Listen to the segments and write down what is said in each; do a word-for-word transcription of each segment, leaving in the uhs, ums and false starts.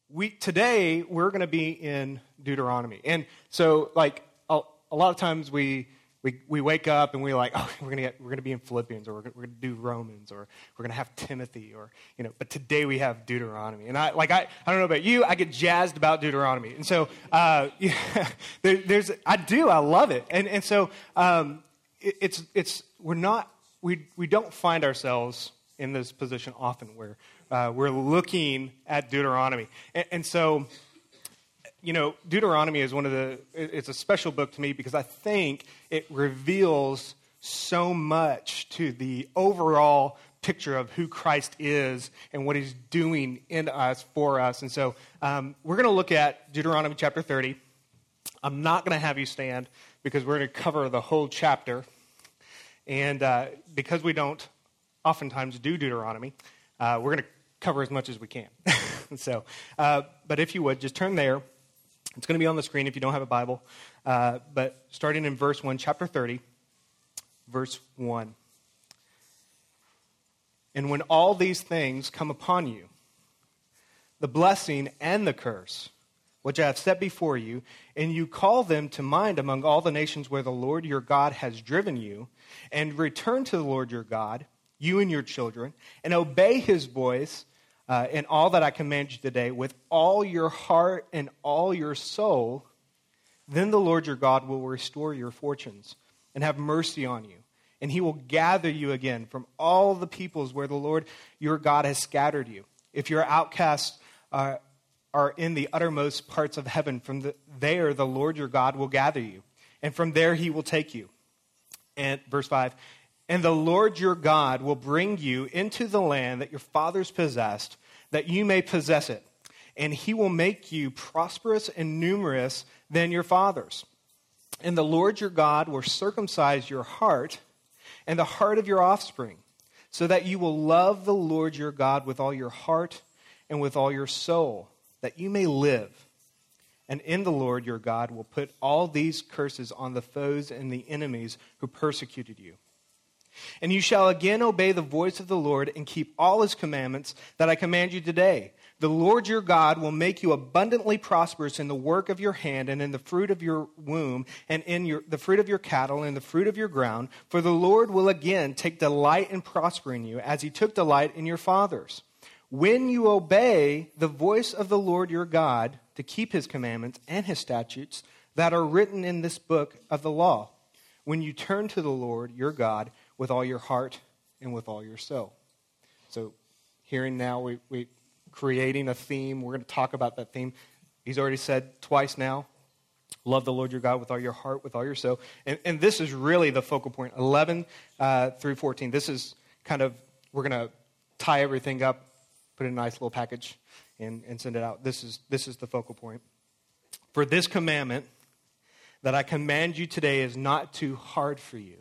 we today we're going to be in Deuteronomy. And so, like, a, a lot of times we we we wake up and we're like, oh, we're going to get we're going to be in Philippians, or we're going we're to do Romans, or we're going to have Timothy, or you know. But today we have Deuteronomy, and I like I I don't know about you, I get jazzed about Deuteronomy, and so uh, yeah, there, there's I do I love it, and and so um, it, it's it's we're not we we don't find ourselves in this position often where uh, we're looking at Deuteronomy, and, and so. You know, Deuteronomy is one of the, it's a special book to me because I think it reveals so much to the overall picture of who Christ is and what he's doing in us, for us. And so um, we're going to look at Deuteronomy chapter thirty. I'm not going to have you stand because we're going to cover the whole chapter. And uh, because we don't oftentimes do Deuteronomy, uh, we're going to cover as much as we can. so, uh, but if you would, just turn there. It's going to be on the screen if you don't have a Bible. Uh, but starting in verse one, chapter thirty, verse one. And when all these things come upon you, the blessing and the curse, which I have set before you, and you call them to mind among all the nations where the Lord your God has driven you, and return to the Lord your God, you and your children, and obey his voice, Uh, in all that I command you today, with all your heart and all your soul, then the Lord your God will restore your fortunes and have mercy on you. And he will gather you again from all the peoples where the Lord your God has scattered you. If your outcasts uh, are in the uttermost parts of heaven, from the, there the Lord your God will gather you. And from there he will take you. And verse five, and the Lord your God will bring you into the land that your fathers possessed, that you may possess it. And he will make you prosperous and numerous than your fathers. And the Lord your God will circumcise your heart and the heart of your offspring, so that you will love the Lord your God with all your heart and with all your soul, that you may live. And in the Lord your God will put all these curses on the foes and the enemies who persecuted you. And you shall again obey the voice of the Lord and keep all his commandments that I command you today. The Lord your God will make you abundantly prosperous in the work of your hand and in the fruit of your womb and in your, the fruit of your cattle and the fruit of your ground. For the Lord will again take delight in prospering you as he took delight in your fathers. When you obey the voice of the Lord your God to keep his commandments and his statutes that are written in this book of the law, when you turn to the Lord your God with all your heart and with all your soul. So hearing now, we, we creating a theme. We're going to talk about that theme. He's already said twice now, love the Lord your God with all your heart, with all your soul. And, and this is really the focal point, eleven uh, through fourteen. This is kind of, we're going to tie everything up, put it in a nice little package, and, and send it out. This is, this is the focal point. For this commandment that I command you today is not too hard for you.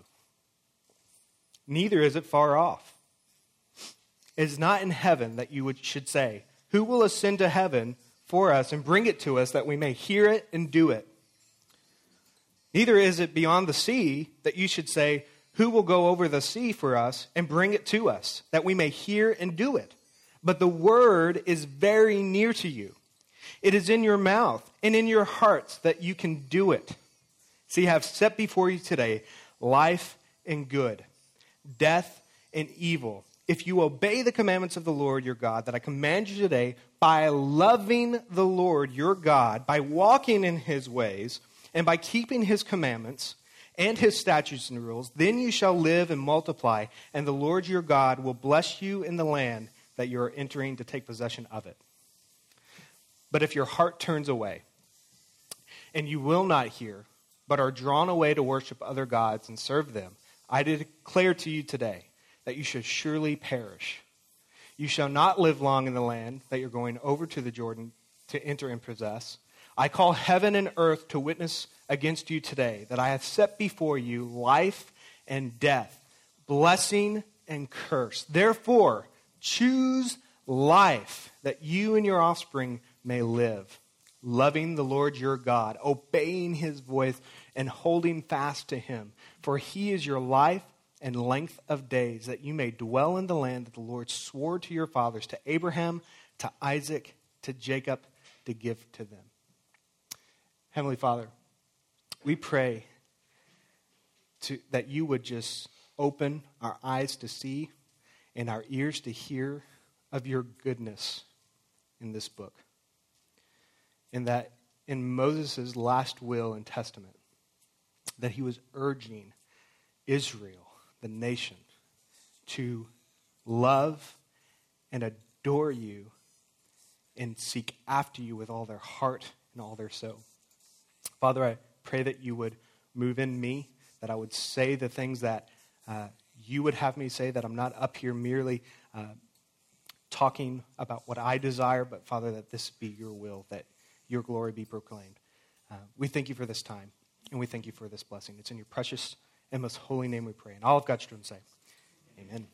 Neither is it far off. It is not in heaven that you would, should say, who will ascend to heaven for us and bring it to us that we may hear it and do it? Neither is it beyond the sea that you should say, who will go over the sea for us and bring it to us that we may hear and do it? But the word is very near to you. It is in your mouth and in your hearts that you can do it. See, I have set before you today life and good, death and evil. If you obey the commandments of the Lord your God that I command you today, by loving the Lord your God, by walking in his ways, and by keeping his commandments and his statutes and rules, then you shall live and multiply, and the Lord your God will bless you in the land that you are entering to take possession of it. But if your heart turns away, and you will not hear, but are drawn away to worship other gods and serve them, I declare to you today that you should surely perish. You shall not live long in the land that you're going over to the Jordan to enter and possess. I call heaven and earth to witness against you today that I have set before you life and death, blessing and curse. Therefore, choose life that you and your offspring may live, loving the Lord your God, obeying his voice, and holding fast to him. For he is your life and length of days, that you may dwell in the land that the Lord swore to your fathers, to Abraham, to Isaac, to Jacob, to give to them. Heavenly Father, we pray to, that you would just open our eyes to see and our ears to hear of your goodness in this book. And that in Moses' last will and testament, that he was urging Israel, the nation, to love and adore you and seek after you with all their heart and all their soul. Father, I pray that you would move in me, that I would say the things that uh, you would have me say, that I'm not up here merely uh, talking about what I desire, but Father, that this be your will, that your glory be proclaimed. Uh, we thank you for this time, and we thank you for this blessing. It's in your precious and most holy name we pray. And all of God's children say, amen.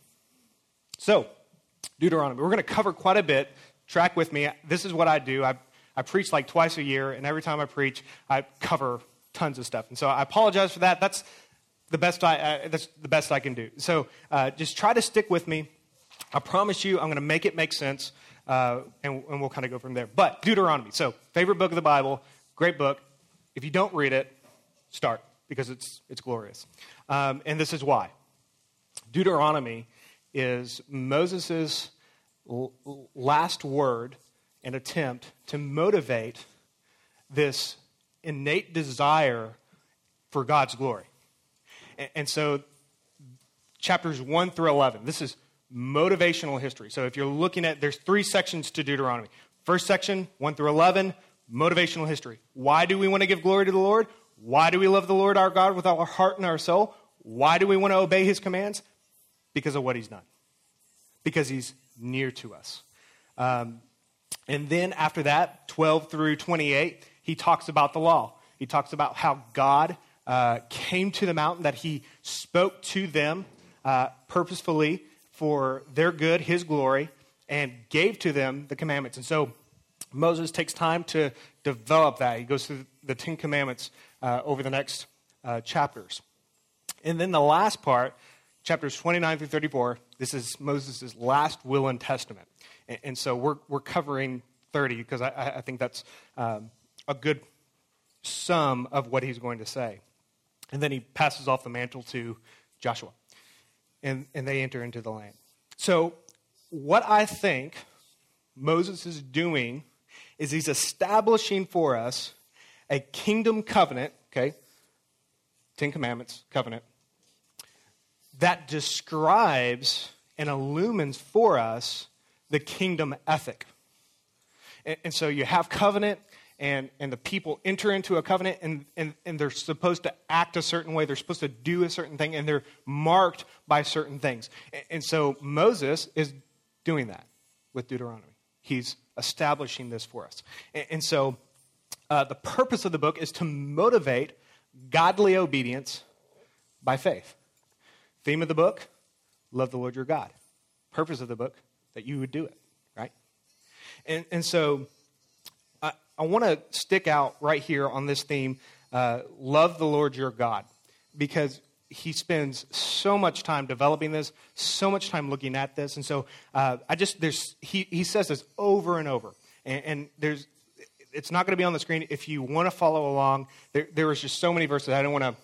So, Deuteronomy. We're going to cover quite a bit. Track with me. This is what I do. I, I preach like twice a year, and every time I preach, I cover tons of stuff. And so I apologize for that. That's the best I, uh, that's the best I can do. So uh, just try to stick with me. I promise you I'm going to make it make sense, uh, and, and we'll kind of go from there. But Deuteronomy. So favorite book of the Bible, great book. If you don't read it, start, because it's it's glorious. Um, and this is why. Deuteronomy is Moses' l- last word and attempt to motivate this innate desire for God's glory. And, and so chapters one through eleven, this is motivational history. So if you're looking at, there's three sections to Deuteronomy. First section, one through eleven, motivational history. Why do we want to give glory to the Lord? Why do we love the Lord our God with all our heart and our soul? Why do we want to obey his commands? Because of what he's done. Because he's near to us. Um, and then after that, twelve through twenty-eight, he talks about the law. He talks about how God uh, came to the mountain, that he spoke to them uh, purposefully for their good, his glory, and gave to them the commandments. And so Moses takes time to develop that. He goes through the Ten Commandments uh, over the next uh, chapters. And then the last part, chapters twenty-nine through thirty-four, this is Moses' last will and testament. And, and so we're we're covering thirty, because I, I think that's um, a good sum of what he's going to say. And then he passes off the mantle to Joshua. And, and they enter into the land. So what I think Moses is doing is he's establishing for us a kingdom covenant, okay, Ten Commandments, covenant, that describes and illumines for us the kingdom ethic. And, and so you have covenant, and, and the people enter into a covenant, and, and, and they're supposed to act a certain way. They're supposed to do a certain thing, and they're marked by certain things. And, and so Moses is doing that with Deuteronomy. He's establishing this for us. And, and so uh, the purpose of the book is to motivate godly obedience by faith. Theme of the book, love the Lord your God. Purpose of the book, that you would do it, right? And, and so I, I want to stick out right here on this theme, uh, love the Lord your God, because he spends so much time developing this, so much time looking at this. And so uh, I just, there's, he, he says this over and over. And, and there's, it's not going to be on the screen. If you want to follow along, there, there was just so many verses. I don't want to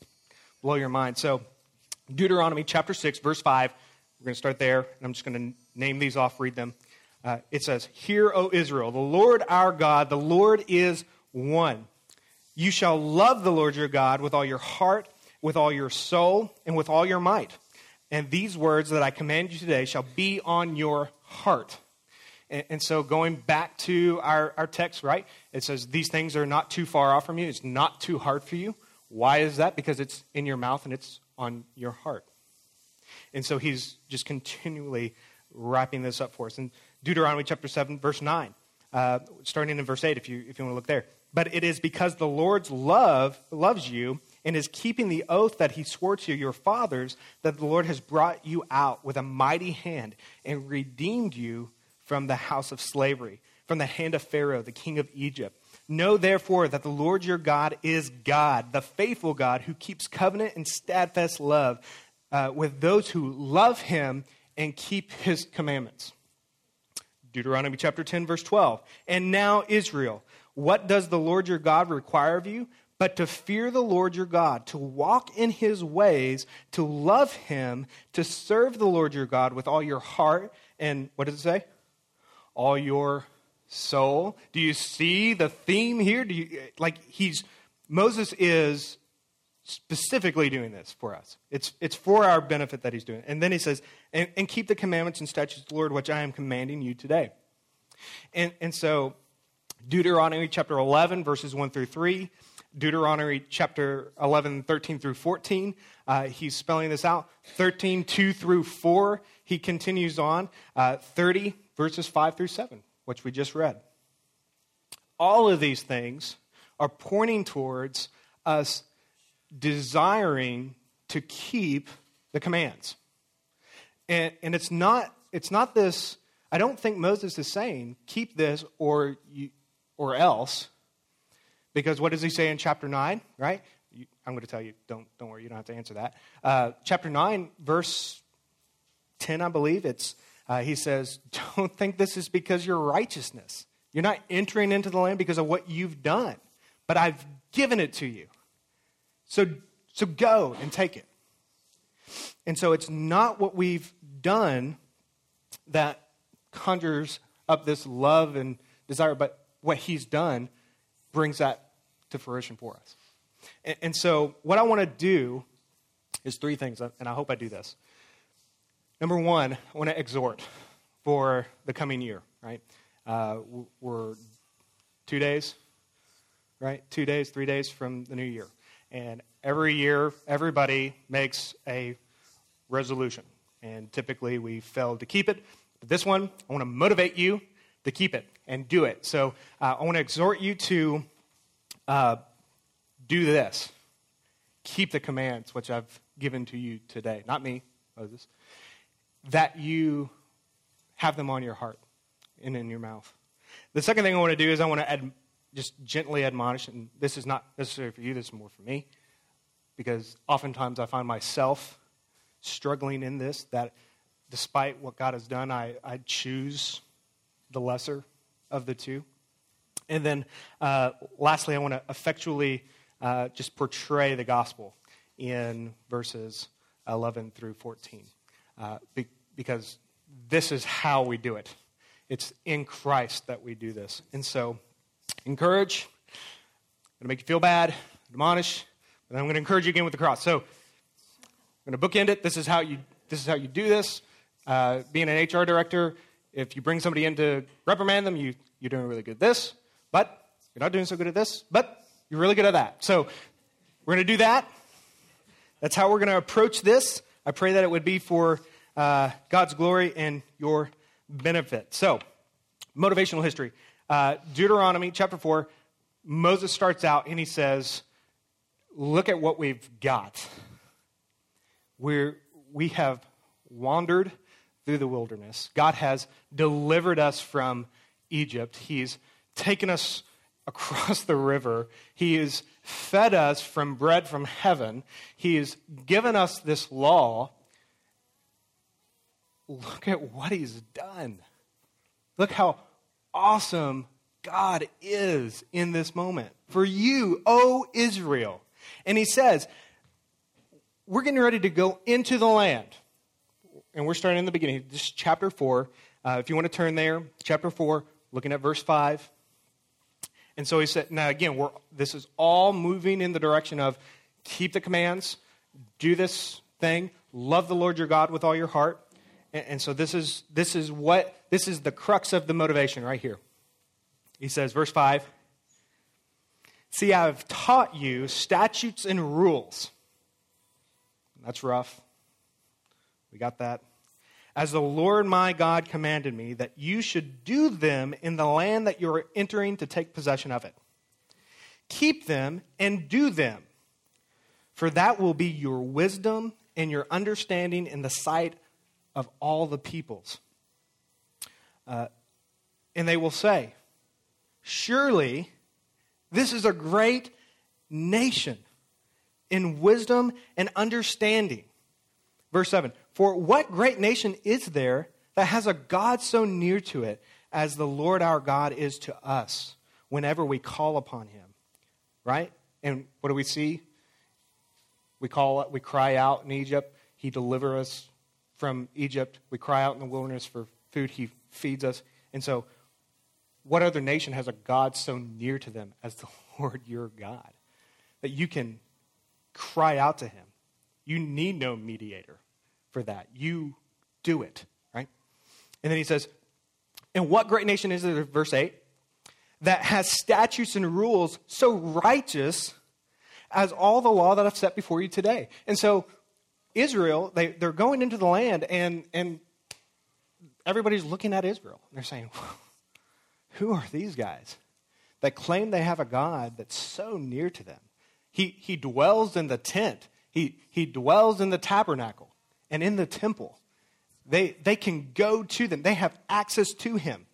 blow your mind. So Deuteronomy chapter six, verse five, we're going to start there. And I'm just going to name these off, read them. Uh, it says, "Hear, O Israel, the Lord our God, the Lord is one. You shall love the Lord your God with all your heart, with all your soul, and with all your might. And these words that I command you today shall be on your heart." And, and so going back to our, our text, right? It says, these things are not too far off from you. It's not too hard for you. Why is that? Because it's in your mouth and it's on your heart. And so he's just continually wrapping this up for us. In Deuteronomy chapter seven, verse nine, uh, starting in verse eight, if you if you want to look there. "But it is because the Lord's love loves you and is keeping the oath that he swore to your fathers that the Lord has brought you out with a mighty hand and redeemed you from the house of slavery, from the hand of Pharaoh, the king of Egypt. Know therefore that the Lord your God is God, the faithful God who keeps covenant and steadfast love uh, with those who love him and keep his commandments." Deuteronomy chapter ten, verse twelve. And now, Israel, what does the Lord your God require of you? But to fear the Lord your God, to walk in his ways, to love him, to serve the Lord your God with all your heart and, what does it say? All your soul. Do you see the theme here? Do you, like he's, Moses is specifically doing this for us. It's it's for our benefit that he's doing it. And then he says, and, and keep the commandments and statutes of the Lord, which I am commanding you today. And, and so, Deuteronomy chapter eleven, verses one through three, Deuteronomy chapter eleven, thirteen through fourteen, uh, he's spelling this out. thirteen, two through four, he continues on. Uh, thirty, verses five through seven, which we just read. All of these things are pointing towards us desiring to keep the commands. And, and it's not it's not this, I don't think Moses is saying, keep this or you, or else. Because what does he say in chapter nine, right? You, I'm going to tell you, don't don't worry, you don't have to answer that. Uh, chapter nine, verse ten, I believe, it's uh, he says, don't think this is because of your righteousness. You're not entering into the land because of what you've done, but I've given it to you. So, so go and take it. And so it's not what we've done that conjures up this love and desire, but what he's done brings that to fruition for us. And, and so what I want to do is three things, and I hope I do this. Number one, I want to exhort for the coming year, right? Uh, we're two days, right? Two days, three days from the new year. And every year, everybody makes a resolution. And typically, we fail to keep it. But this one, I want to motivate you to keep it and do it. So uh, I want to exhort you to uh, do this. Keep the commands which I've given to you today. Not me, Moses. That you have them on your heart and in your mouth. The second thing I want to do is I want to ad- just gently admonish, and this is not necessarily for you, this is more for me, because oftentimes I find myself struggling in this, that despite what God has done, I, I choose the lesser of the two. And then uh, lastly, I want to effectually uh, just portray the gospel in verses eleven through fourteen, uh, be- because this is how we do it. It's in Christ that we do this. And so, encourage, I'm going to make you feel bad, admonish, but I'm going to encourage you again with the cross. So, I'm going to bookend it. This is how you this is how you do this. Uh, being an H R director, if you bring somebody in to reprimand them, you, you're doing really good at this, but you're not doing so good at this, but you're really good at that. So, we're going to do that. That's how we're going to approach this. I pray that it would be for uh, God's glory and your benefit. So, motivational history. Uh, Deuteronomy chapter four, Moses starts out and he says, look at what we've got. We're, we have wandered through the wilderness. God has delivered us from Egypt. He's taken us across the river. He has fed us from bread from heaven. He has given us this law. Look at what he's done. Look how awesome God is in this moment. For you, O Israel. And he says, we're getting ready to go into the land. And we're starting in the beginning. This is chapter four. Uh, if you want to turn there, chapter four, looking at verse five. And so he said, now again, we're, this is all moving in the direction of keep the commands, do this thing, love the Lord your God with all your heart. And, and so this is this is what this is the crux of the motivation right here. He says, verse five, see, I've taught you statutes and rules. That's rough. We got that. As the Lord my God commanded me, that you should do them in the land that you're entering to take possession of it. Keep them and do them, for that will be your wisdom and your understanding in the sight of all the peoples. Uh, and they will say, surely this is a great nation in wisdom and understanding. Verse seven, for what great nation is there that has a God so near to it as the Lord our God is to us whenever we call upon him, right? And what do we see? We call, we cry out in Egypt. He delivers us from Egypt. We cry out in the wilderness for food. He feeds us. And so, what other nation has a God so near to them as the Lord your God? That you can cry out to him. You need no mediator for that. You do it, right? And then he says, and what great nation is it, verse eight, that has statutes and rules so righteous as all the law that I've set before you today? And so Israel, they, they're going into the land, and, and everybody's looking at Israel. And they're saying, who are these guys that claim they have a God that's so near to them? He, he dwells in the tent. He, he dwells in the tabernacle and in the temple. They, they can go to them. They have access to him.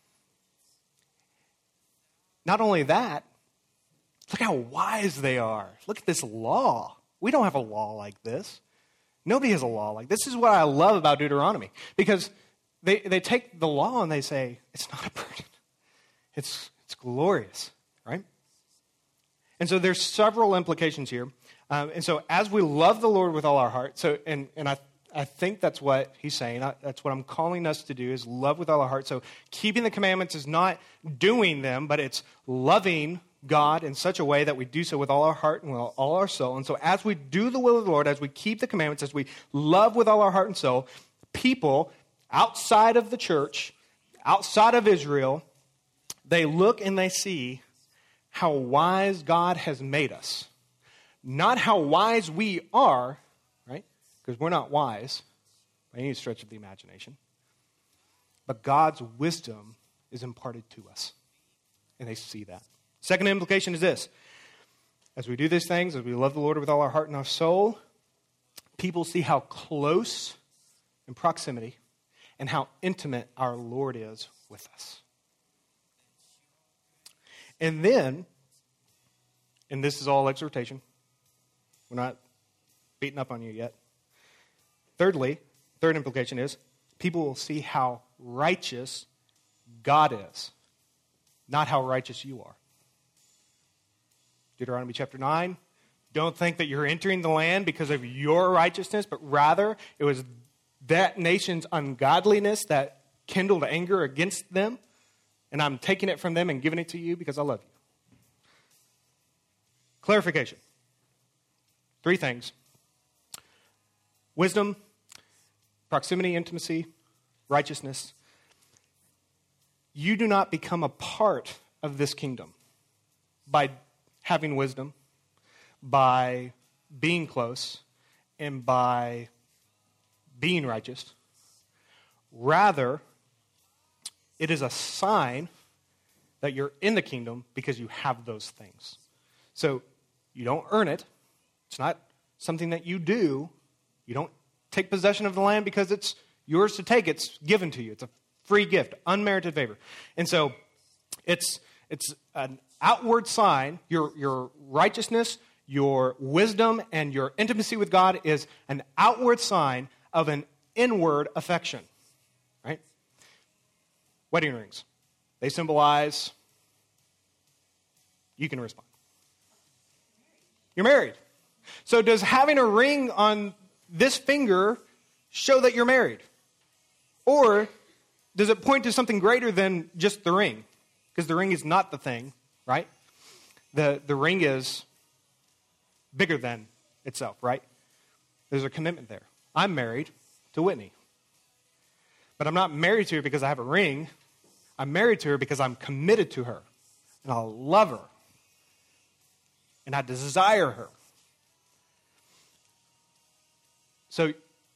Not only that, look how wise they are. Look at this law. We don't have a law like this. Nobody has a law like this. This is what I love about Deuteronomy. Because they, they take the law and they say, it's not a burden. It's, it's glorious, right? And so there's several implications here. Um, and so as we love the Lord with all our heart, so and, and I I think that's what he's saying. I, that's what I'm calling us to do, is love with all our heart. So keeping the commandments is not doing them, but it's loving God in such a way that we do so with all our heart and with all our soul. And so as we do the will of the Lord, as we keep the commandments, as we love with all our heart and soul, people outside of the church, outside of Israel, they look and they see how wise God has made us. Not how wise we are, right? Because we're not wise by any stretch of the imagination. But God's wisdom is imparted to us. And they see that. Second implication is this. As we do these things, as we love the Lord with all our heart and our soul, people see how close in proximity and how intimate our Lord is with us. And then, and this is all exhortation. We're not beating up on you yet. Thirdly, third implication is people will see how righteous God is, not how righteous you are. Deuteronomy chapter nine, don't think that you're entering the land because of your righteousness, but rather it was that nation's ungodliness that kindled anger against them, and I'm taking it from them and giving it to you because I love you. Clarification. Three things. Wisdom, proximity, intimacy, righteousness. You do not become a part of this kingdom by having wisdom, by being close, and by being righteous. Rather, it is a sign that you're in the kingdom because you have those things. So you don't earn it. It's not something that you do. You don't take possession of the land because it's yours to take. It's given to you. It's a free gift, unmerited favor. And so it's it's an outward sign. Your, your righteousness, your wisdom, and your intimacy with God is an outward sign of an inward affection. Right? Wedding rings. They symbolize, you can respond. You're married. So does having a ring on this finger show that you're married? Or does it point to something greater than just the ring? Because the ring is not the thing, right? The, the ring is bigger than itself, right? There's a commitment there. I'm married to Whitney. But I'm not married to her because I have a ring. I'm married to her because I'm committed to her. And I love her. And I desire her. So,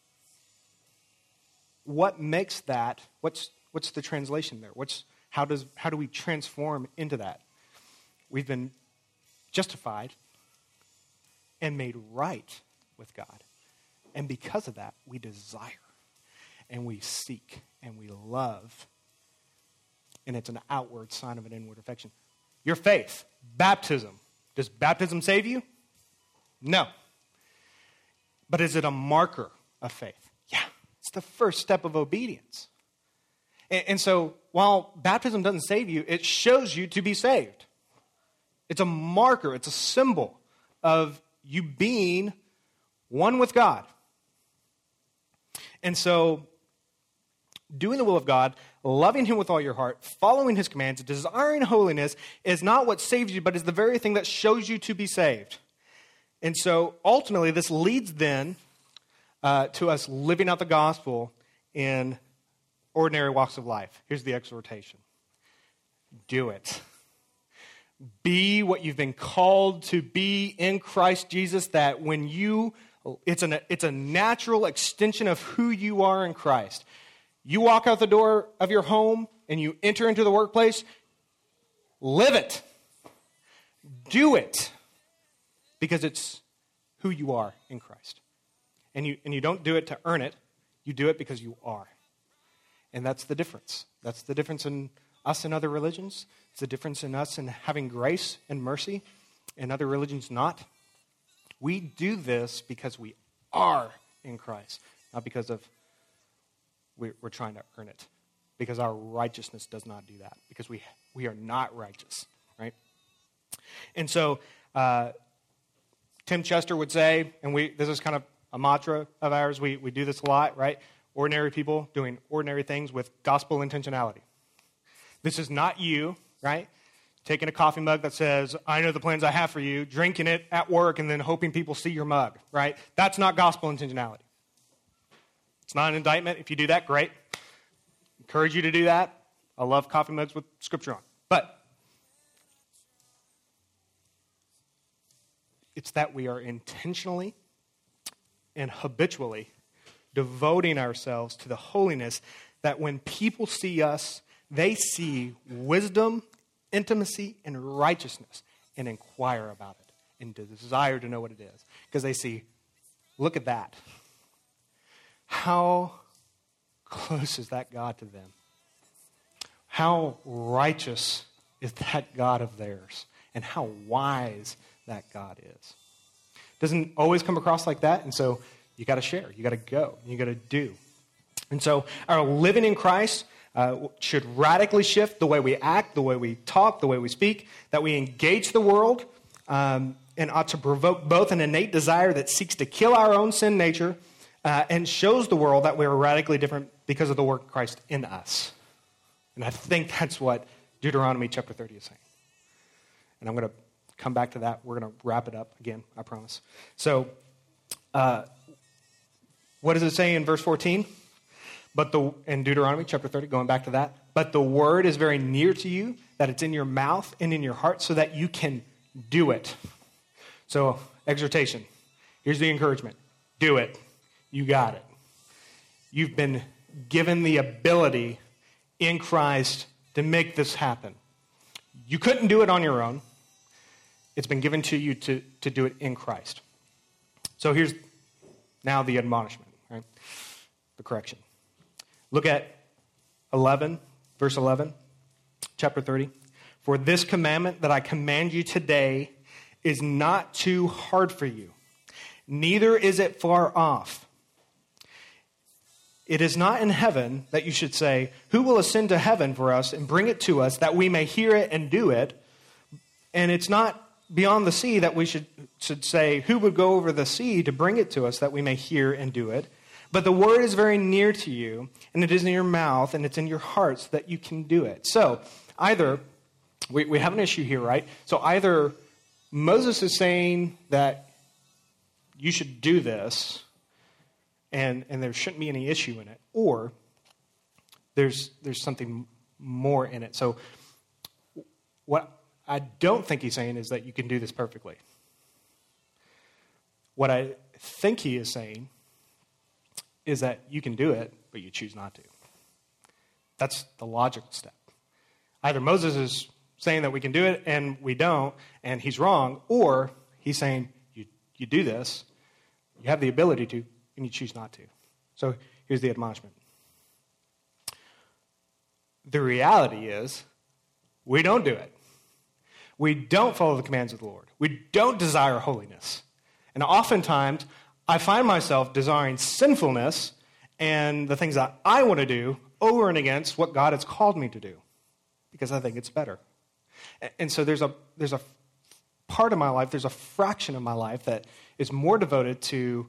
what makes that, what's what's the translation there? What's how does how do we transform into that? We've been justified and made right with God. And because of that, we desire and we seek and we love. And it's an outward sign of an inward affection. Your faith, baptism. Does baptism save you? No. But is it a marker of faith? Yeah. It's the first step of obedience. And, and so while baptism doesn't save you, it shows you to be saved. It's a marker. It's a symbol of you being one with God. And so doing the will of God, loving him with all your heart, following his commands, desiring holiness is not what saves you, but is the very thing that shows you to be saved. And so ultimately this leads then uh, to us living out the gospel in ordinary walks of life. Here's the exhortation. Do it. Be what you've been called to be in Christ Jesus, that when you, it's, an, it's a natural extension of who you are in Christ. You walk out the door of your home and you enter into the workplace, live it. Do it. Because it's who you are in Christ. And you, and you don't do it to earn it. You do it because you are. And that's the difference. That's the difference in us and other religions. It's the difference in us in having grace and mercy and other religions not. We do this because we are in Christ, not because of we're, we're trying to earn it. Because our righteousness does not do that. Because we we are not righteous, right? And so uh, Tim Chester would say, and we this is kind of a mantra of ours, we, we do this a lot, right? Ordinary people doing ordinary things with gospel intentionality. This is not you, right? Taking a coffee mug that says, I know the plans I have for you, drinking it at work, and then hoping people see your mug, right? That's not gospel intentionality. It's not an indictment. If you do that, great. Encourage you to do that. I love coffee mugs with scripture on. But it's that we are intentionally and habitually devoting ourselves to the holiness that when people see us, they see wisdom, intimacy, and righteousness and inquire about it and desire to know what it is. Because they see, look at that. How close is that God to them? How righteous is that God of theirs? And how wise that God is. Doesn't always come across like that, and so you got to share, you got to go, you got to do. And so our living in Christ uh, should radically shift the way we act, the way we talk, the way we speak, that we engage the world, um, and ought to provoke both an innate desire that seeks to kill our own sin nature uh, and shows the world that we're radically different because of the work of Christ in us. And I think that's what Deuteronomy chapter thirty is saying. And I'm going to come back to that. We're going to wrap it up again, I promise. So, uh, what does it say in verse fourteen? But the in Deuteronomy chapter thirty, going back to that. But the word is very near to you, that it's in your mouth and in your heart, so that you can do it. So, exhortation. Here's the encouragement. Do it. You got it. You've been given the ability in Christ to make this happen. You couldn't do it on your own. It's been given to you to, to do it in Christ. So here's now the admonishment, right? The correction. Look at eleven, verse eleven, chapter thirty. For this commandment that I command you today is not too hard for you, neither is it far off. It is not in heaven that you should say, who will ascend to heaven for us and bring it to us that we may hear it and do it? And it's not beyond the sea that we should, should say, who would go over the sea to bring it to us that we may hear and do it? But the word is very near to you, and it is in your mouth, and it's in your hearts that you can do it. So either, we, we have an issue here, right? So either Moses is saying that you should do this, and, and there shouldn't be any issue in it, or there's there's something more in it. So what I don't think he's saying is that you can do this perfectly. What I think he is saying is that you can do it, but you choose not to. That's the logical step. Either Moses is saying that we can do it and we don't, and he's wrong, or he's saying you, you do this, you have the ability to, and you choose not to. So here's the admonishment. The reality is we don't do it. We don't follow the commands of the Lord. We don't desire holiness. And oftentimes, I find myself desiring sinfulness and the things that I want to do over and against what God has called me to do because I think it's better. And so there's a there's a part of my life, there's a fraction of my life that is more devoted to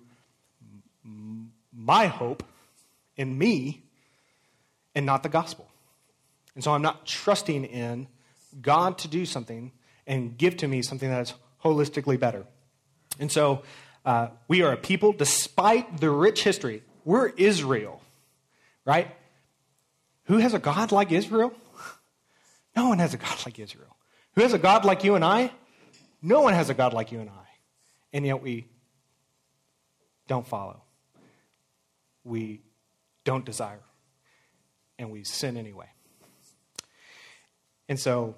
my hope in me and not the gospel. And so I'm not trusting in God to do something and give to me something that is holistically better. And so uh, we are a people, despite the rich history, we're Israel, right? Who has a God like Israel? No one has a God like Israel. Who has a God like you and I? No one has a God like you and I. And yet we don't follow. We don't desire. And we sin anyway. And so,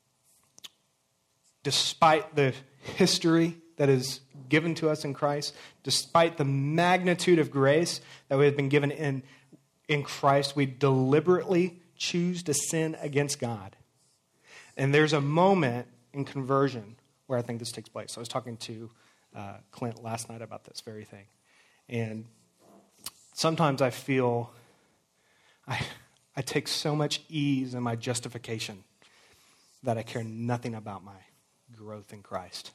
despite the history that is given to us in Christ, despite the magnitude of grace that we have been given in, in Christ, we deliberately choose to sin against God. And there's a moment in conversion where I think this takes place. I was talking to uh, Clint last night about this very thing. And sometimes I feel I, I take so much ease in my justification that I care nothing about my growth in Christ.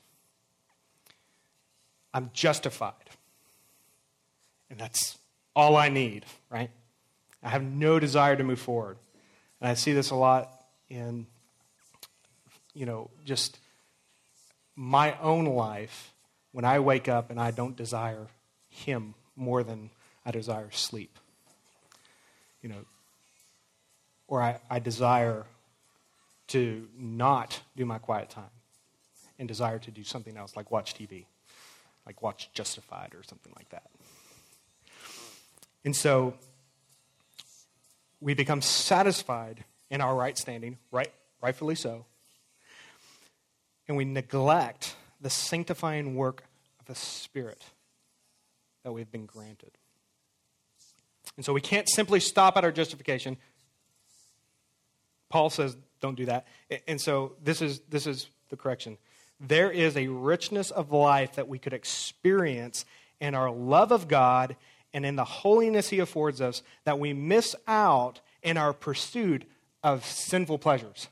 I'm justified. And that's all I need, right? I have no desire to move forward. And I see this a lot in, you know, just my own life when I wake up and I don't desire Him more than I desire sleep. You know, or I, I desire to not do my quiet time and desire to do something else, like watch T V, like watch Justified or something like that. And so we become satisfied in our right standing, right, rightfully so, and we neglect the sanctifying work of the Spirit that we've been granted. And so we can't simply stop at our justification. Paul says, don't do that. And so this is this is the correction. There is a richness of life that we could experience in our love of God and in the holiness He affords us that we miss out in our pursuit of sinful pleasures.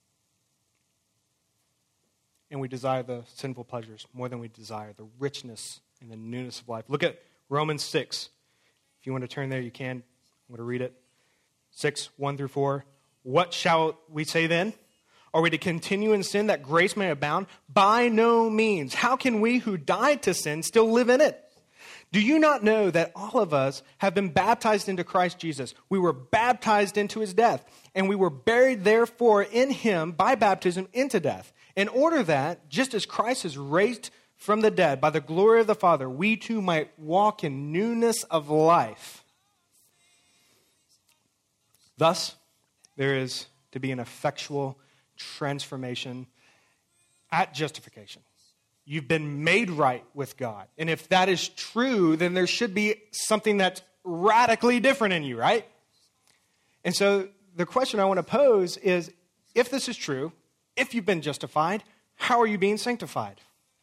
And we desire the sinful pleasures more than we desire the richness and the newness of life. Look at Romans six. If you want to turn there, you can. I'm going to read it. six, one through four. What shall we say then? Are we to continue in sin that grace may abound? By no means. How can we who died to sin still live in it? Do you not know that all of us have been baptized into Christ Jesus? We were baptized into His death, and we were buried therefore in Him by baptism into death, in order that, just as Christ is raised from the dead by the glory of the Father, we too might walk in newness of life. Thus, there is to be an effectual transformation at justification. You've been made right with God. And if that is true, then there should be something that's radically different in you, right? And so the question I want to pose is, if this is true, if you've been justified, how are you being sanctified?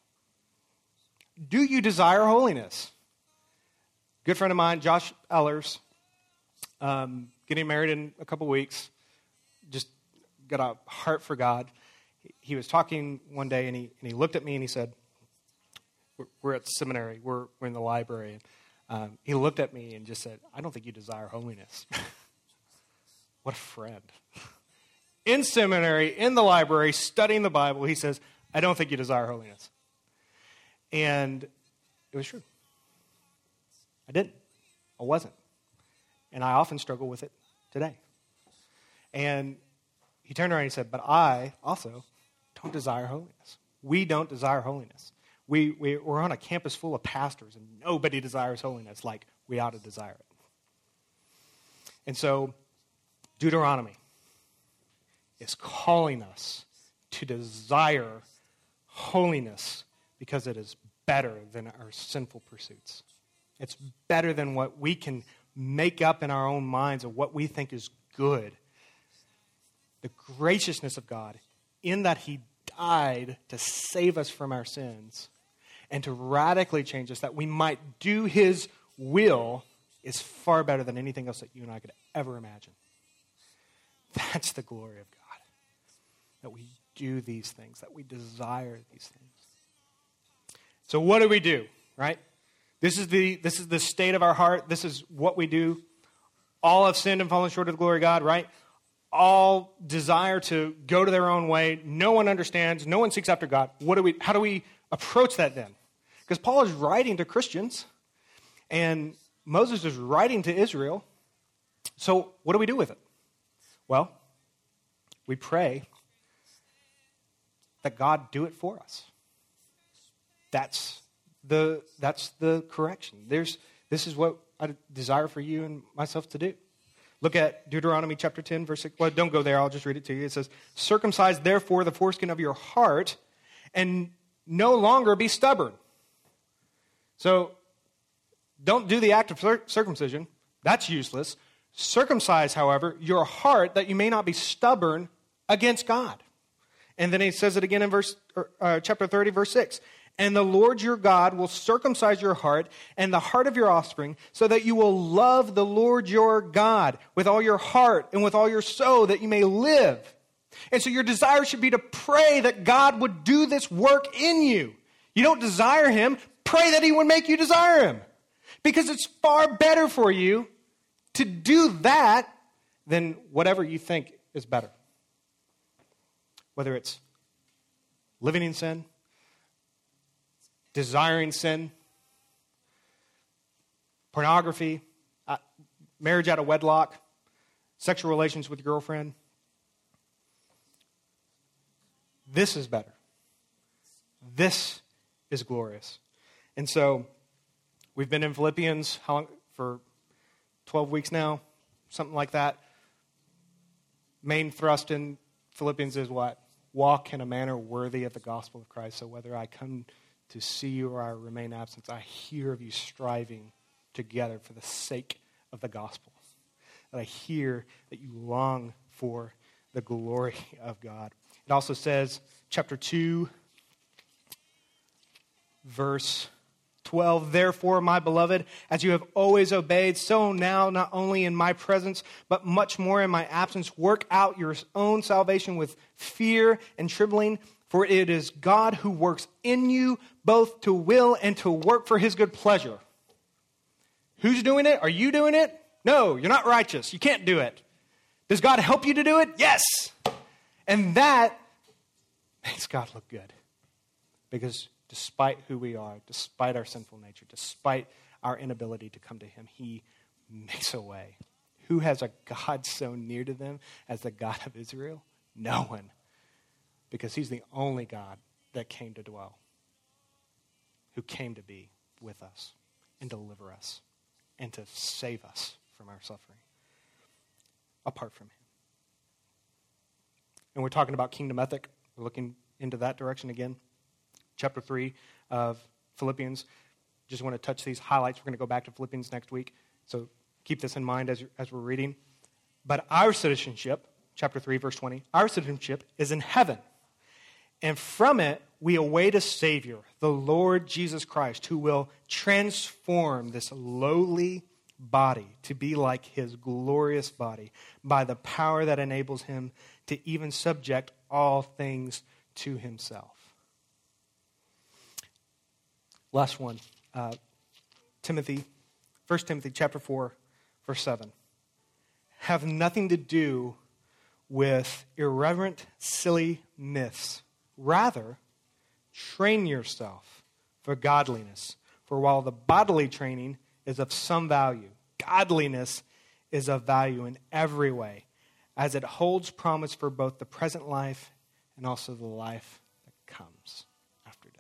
Do you desire holiness? Good friend of mine, Josh Ellers, um, getting married in a couple weeks, just got a heart for God. He was talking one day, and he and he looked at me and he said, "We're, we're at seminary. We're we're in the library." And, um, he looked at me and just said, "I don't think you desire holiness." What a friend! In seminary, in the library, studying the Bible, he says, "I don't think you desire holiness." And it was true. I didn't. I wasn't. And I often struggle with it today. And he turned around and he said, but I also don't desire holiness. We don't desire holiness. We, we, we're on a campus full of pastors and nobody desires holiness like we ought to desire it. And so Deuteronomy is calling us to desire holiness because it is better than our sinful pursuits. It's better than what we can make up in our own minds of what we think is good. The graciousness of God in that He died to save us from our sins and to radically change us that we might do His will is far better than anything else that you and I could ever imagine. That's the glory of God, that we do these things, that we desire these things. So what do we do, right? This is the this is the state of our heart. This is what we do. All have sinned and fallen short of the glory of God, right? All desire to go to their own way. No one understands. No one seeks after God. What do we? How do we approach that then? Because Paul is writing to Christians, and Moses is writing to Israel. So what do we do with it? Well, we pray that God do it for us. That's the that's the correction. There's this is what I desire for you and myself to do. Look at Deuteronomy chapter ten, verse six. Well, don't go there. I'll just read it to you. It says, "Circumcise therefore the foreskin of your heart, and no longer be stubborn." So, don't do the act of circumcision. That's useless. Circumcise, however, your heart, that you may not be stubborn against God. And then he says it again in verse uh, chapter thirty, verse six. "And the Lord your God will circumcise your heart and the heart of your offspring, so that you will love the Lord your God with all your heart and with all your soul, that you may live." And so your desire should be to pray that God would do this work in you. You don't desire him, pray that he would make you desire him. Because it's far better for you to do that than whatever you think is better. Whether it's living in sin, desiring sin, pornography, uh, marriage out of wedlock, sexual relations with your girlfriend. This is better. This is glorious. And so, we've been in Philippians how long? For twelve weeks now, something like that. Main thrust in Philippians is what? Walk in a manner worthy of the gospel of Christ. So whether I come to see you or I remain absent, I hear of you striving together for the sake of the gospel. That I hear that you long for the glory of God. It also says, chapter two, verse twelve, "Therefore, my beloved, as you have always obeyed, so now, not only in my presence, but much more in my absence, work out your own salvation with fear and trembling, for it is God who works in you both to will and to work for his good pleasure." Who's doing it? Are you doing it? No, you're not righteous. You can't do it. Does God help you to do it? Yes. And that makes God look good. Because despite who we are, despite our sinful nature, despite our inability to come to him, he makes a way. Who has a God so near to them as the God of Israel? No one. Because he's the only God that came to dwell, who came to be with us and deliver us and to save us from our suffering apart from him. And we're talking about kingdom ethic. We're looking into that direction again. Chapter three of Philippians. Just want to touch these highlights. We're going to go back to Philippians next week. So keep this in mind as, as we're reading. "But our citizenship," chapter three, verse twenty, "our citizenship is in heaven. And from it we await a Savior, the Lord Jesus Christ, who will transform this lowly body to be like his glorious body by the power that enables him to even subject all things to himself." Last one, uh, Timothy, First Timothy chapter four, verse seven. "Have nothing to do with irreverent, silly myths. Rather, train yourself for godliness. For while the bodily training is of some value, godliness is of value in every way, as it holds promise for both the present life and also the life that comes after death."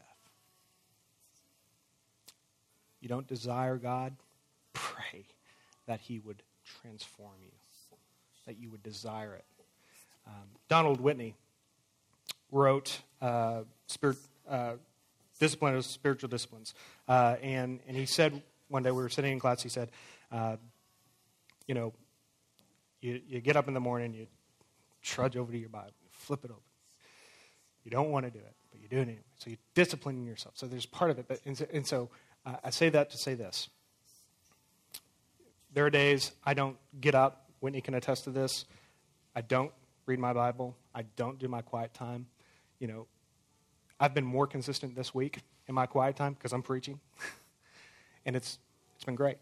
You don't desire God? Pray that he would transform you, that you would desire it. Um, Donald Whitney wrote uh, Spirit, uh, Discipline of Spiritual Disciplines. Uh, and, and he said, one day we were sitting in class, he said, uh, you know, you, you get up in the morning, you trudge over to your Bible, you flip it open. You don't want to do it, but you do it anyway. So you're disciplining yourself. So there's part of it. But, and so, and so uh, I say that to say this. There are days I don't get up Whitney can attest to this. I don't read my Bible. I don't do my quiet time. You know, I've been more consistent this week in my quiet time because I'm preaching. And it's it's been great.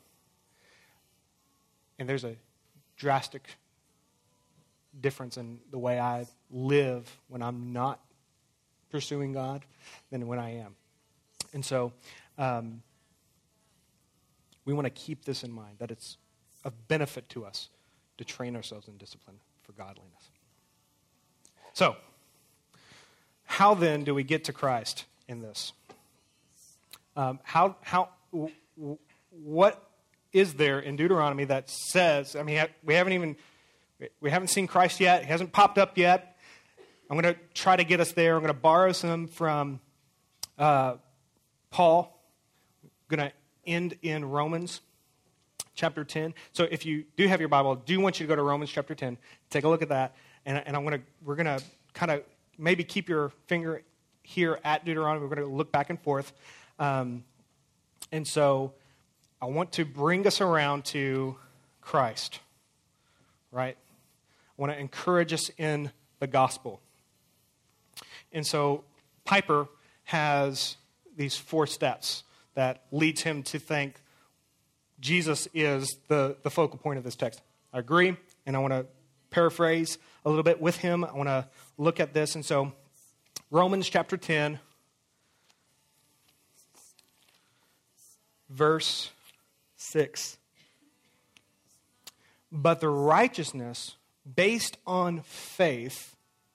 And there's a drastic difference in the way I live when I'm not pursuing God than when I am. And so um, we want to keep this in mind, that it's of benefit to us to train ourselves in discipline for godliness. So, how then do we get to Christ in this? Um, how how w- w- what is there in Deuteronomy that says? I mean, we haven't even we haven't seen Christ yet. He hasn't popped up yet. I'm going to try to get us there. I'm going to borrow some from uh, Paul. I'm going to end in Romans chapter ten. So if you do have your Bible, I do want you to go to Romans chapter ten. Take a look at that, and, and I'm going to we're going to kind of maybe keep your finger here at Deuteronomy. We're going to look back and forth, um, and so I want to bring us around to Christ. Right? I want to encourage us in the gospel. And so Piper has these four steps that leads him to think Jesus is the, the focal point of this text. I agree, and I want to paraphrase a little bit with him. I want to look at this. And so Romans chapter ten, verse six. But the righteousness based on faith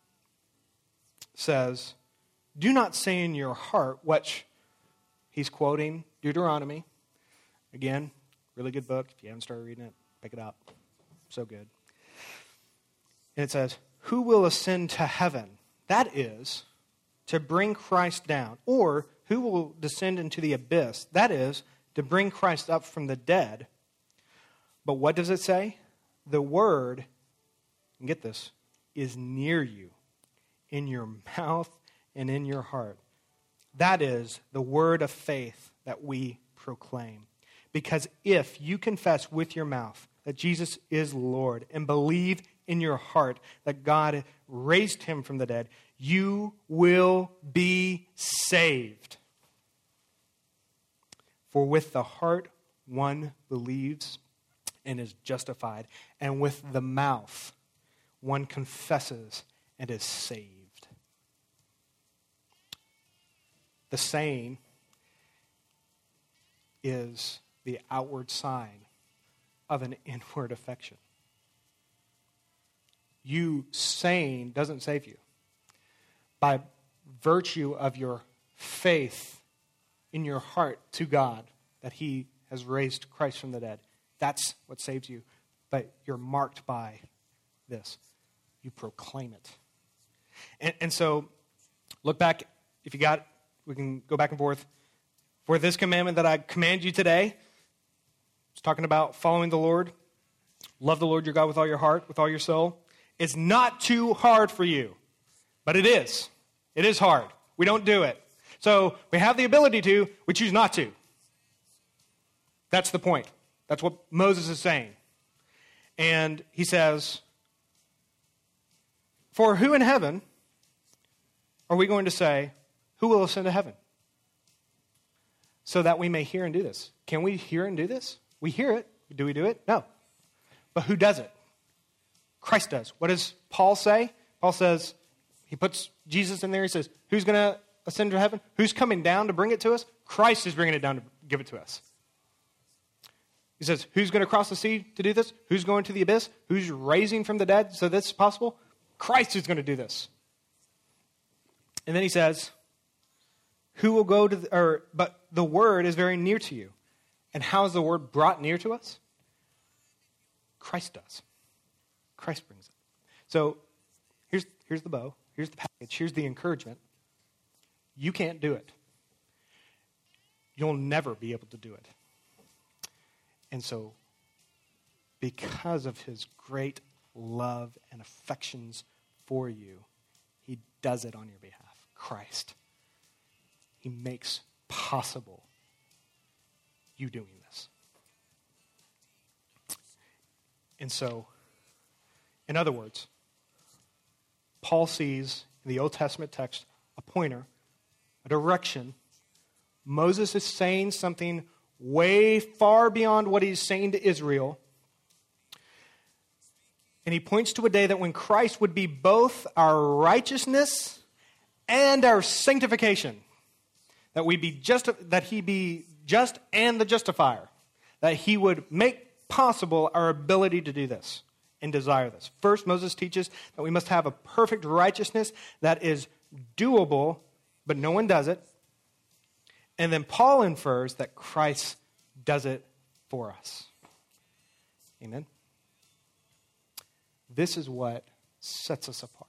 says, do not say in your heart, which he's quoting Deuteronomy. Again, really good book. If you haven't started reading it, pick it up. So good. And it says, who will ascend to heaven? That is, to bring Christ down. Or who will descend into the abyss? That is, to bring Christ up from the dead. But what does it say? The word, and get this, is near you, in your mouth and in your heart. That is the word of faith that we proclaim. Because if you confess with your mouth that Jesus is Lord and believe in your heart that God raised him from the dead, you will be saved. For with the heart one believes and is justified, and with the mouth one confesses and is saved. The saying is the outward sign of an inward affection. You saying doesn't save you. By virtue of your faith in your heart to God that he has raised Christ from the dead, that's what saves you. But you're marked by this. You proclaim it. And, and so, look back, if you got, we can go back and forth. For this commandment that I command you today, it's talking about following the Lord. Love the Lord your God with all your heart, with all your soul. It's not too hard for you, but it is. It is hard. We don't do it. So we have the ability to, we choose not to. That's the point. That's what Moses is saying. And he says, for who in heaven are we going to say, who will ascend to heaven? So that we may hear and do this. Can we hear and do this? We hear it. Do we do it? No. But who does it? Christ does. What does Paul say? Paul says, he puts Jesus in there. He says, who's going to ascend to heaven? Who's coming down to bring it to us? Christ is bringing it down to give it to us. He says, who's going to cross the sea to do this? Who's going to the abyss? Who's raising from the dead so this is possible? Christ is going to do this. And then he says, who will go to, the, or, but the word is very near to you. And how is the word brought near to us? Christ does. Christ brings it. So here's, here's the bow. Here's the package. Here's the encouragement. You can't do it. You'll never be able to do it. And so, because of his great love and affections for you, he does it on your behalf. Christ. He makes possible you doing this. And so, in other words, Paul sees in the Old Testament text a pointer, a direction. Moses is saying something way far beyond what he's saying to Israel. And he points to a day that when Christ would be both our righteousness and our sanctification. That we be just that he be just and the justifier. That he would make possible our ability to do this and desire this. First, Moses teaches that we must have a perfect righteousness that is doable, but no one does it. And then Paul infers that Christ does it for us. Amen? This is what sets us apart.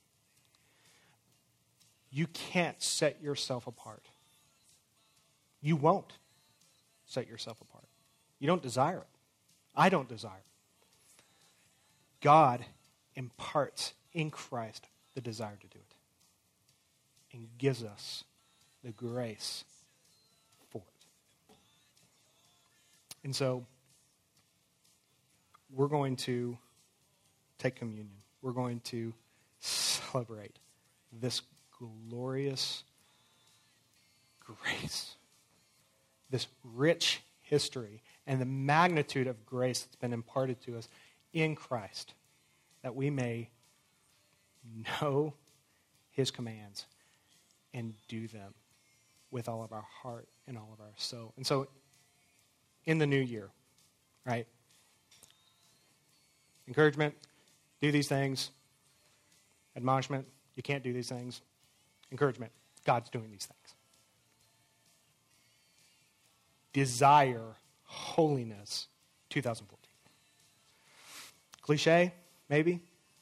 You can't set yourself apart. You won't set yourself apart. You don't desire it. I don't desire it. God imparts in Christ the desire to do it and gives us the grace for it. And so, we're going to take communion. We're going to celebrate this glorious grace, this rich history, and the magnitude of grace that's been imparted to us in Christ, that we may know his commands and do them with all of our heart and all of our soul. And so, in the new year, right? Encouragement, do these things. Admonishment, you can't do these things. Encouragement, God's doing these things. Desire holiness twenty fourteen. Cliche, maybe.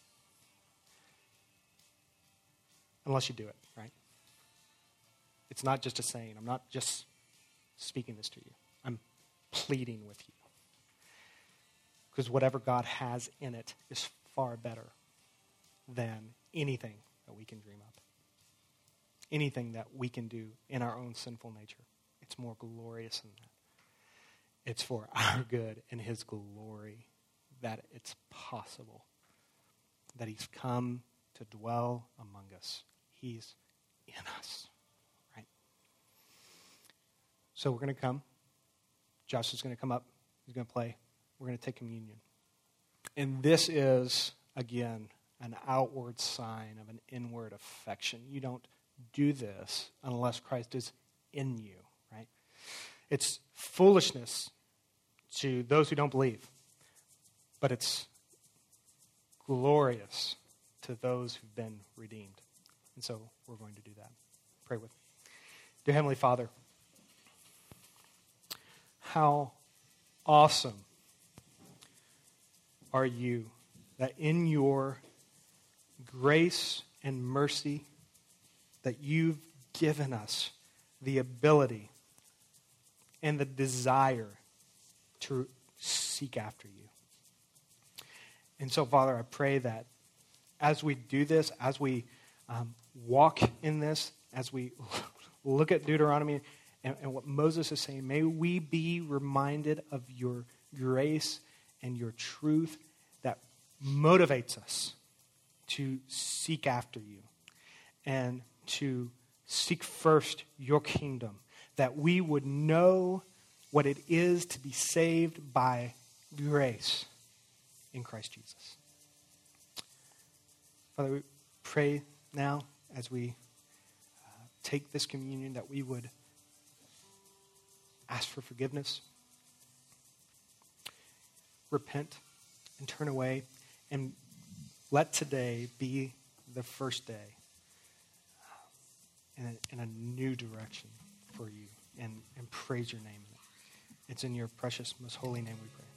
Unless you do it, right? It's not just a saying. I'm not just speaking this to you. I'm pleading with you. Because whatever God has in it is far better than anything that we can dream up. Anything that we can do in our own sinful nature. It's more glorious than that. It's for our good and his glory that it's possible. That he's come to dwell among us. He's in us. Right? So we're going to come. Josh is going to come up. He's going to play. We're going to take communion. And this is, again, an outward sign of an inward affection. You don't do this unless Christ is in you, right? It's foolishness to those who don't believe, but it's glorious to those who've been redeemed. And so we're going to do that. Pray with me. Dear Heavenly Father, how awesome are you that in your grace and mercy that you've given us the ability and the desire to seek after you. And so, Father, I pray that as we do this, as we um, walk in this, as we look at Deuteronomy and, and what Moses is saying, may we be reminded of your grace and your truth that motivates us to seek after you and to seek first your kingdom, that we would know what it is to be saved by grace in Christ Jesus. Father, we pray now as we uh, take this communion that we would ask for forgiveness, repent, and turn away, and let today be the first day in a, in a new direction for you, and, and praise your name. It's in your precious, most holy name we pray.